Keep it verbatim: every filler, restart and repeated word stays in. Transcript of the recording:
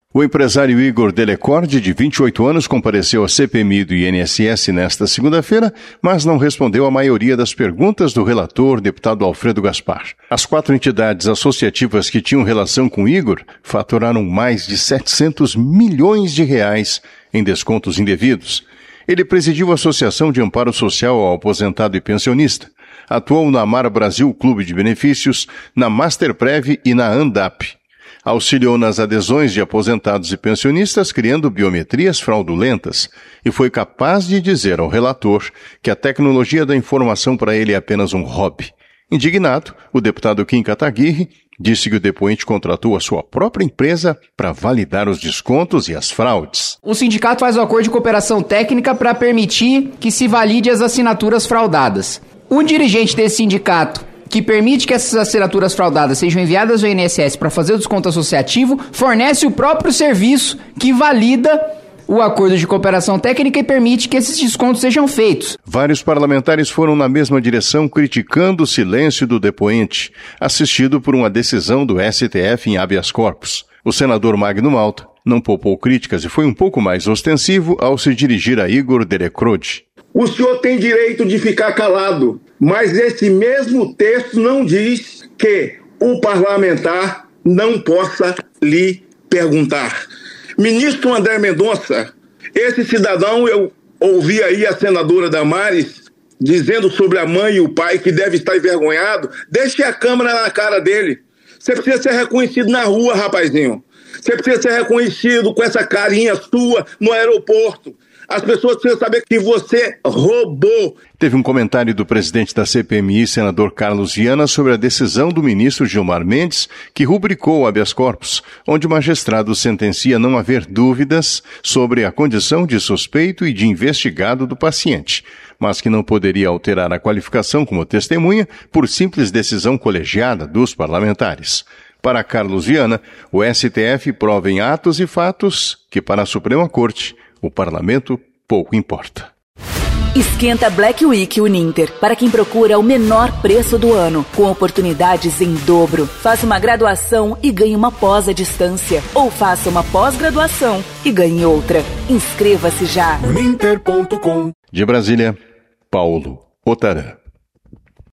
O empresário Igor Delecorde, de vinte e oito anos, compareceu à C P M I do I N S S nesta segunda-feira, mas não respondeu à maioria das perguntas do relator, deputado Alfredo Gaspar. As quatro entidades associativas que tinham relação com Igor faturaram mais de setecentos milhões de reais em descontos indevidos. Ele presidiu a Associação de Amparo Social ao Aposentado e Pensionista. Atuou na Amar Brasil Clube de Benefícios, na Masterprev e na ANDAP. Auxiliou nas adesões de aposentados e pensionistas criando biometrias fraudulentas e foi capaz de dizer ao relator que a tecnologia da informação para ele é apenas um hobby. Indignado, o deputado Kim Kataguiri disse que o depoente contratou a sua própria empresa para validar os descontos e as fraudes. O sindicato faz um acordo de cooperação técnica para permitir que se valide as assinaturas fraudadas. Um dirigente desse sindicato que permite que essas assinaturas fraudadas sejam enviadas ao I N S S para fazer o desconto associativo, fornece o próprio serviço que valida o acordo de cooperação técnica e permite que esses descontos sejam feitos. Vários parlamentares foram na mesma direção criticando o silêncio do depoente, assistido por uma decisão do S T F em habeas corpus. O senador Magno Malta não poupou críticas e foi um pouco mais ostensivo ao se dirigir a Igor Delecorde. O senhor tem direito de ficar calado, mas esse mesmo texto não diz que o parlamentar não possa lhe perguntar. Ministro André Mendonça, esse cidadão, eu ouvi aí a senadora Damares dizendo sobre a mãe e o pai que deve estar envergonhado. Deixe a câmera na cara dele. Você precisa ser reconhecido na rua, rapazinho. Você precisa ser reconhecido com essa carinha sua no aeroporto. As pessoas precisam saber que você roubou. Teve um comentário do presidente da C P M I, senador Carlos Viana, sobre a decisão do ministro Gilmar Mendes, que rubricou o habeas corpus, onde o magistrado sentencia não haver dúvidas sobre a condição de suspeito e de investigado do paciente, mas que não poderia alterar a qualificação como testemunha por simples decisão colegiada dos parlamentares. Para Carlos Viana, o S T F prova em atos e fatos que, para a Suprema Corte, o parlamento pouco importa. Esquenta Black Week Uninter, para quem procura o menor preço do ano, com oportunidades em dobro. Faça uma graduação e ganhe uma pós à distância, ou faça uma pós-graduação e ganhe outra. Inscreva-se já. Uninter ponto com. De Brasília, Paulo Otarã.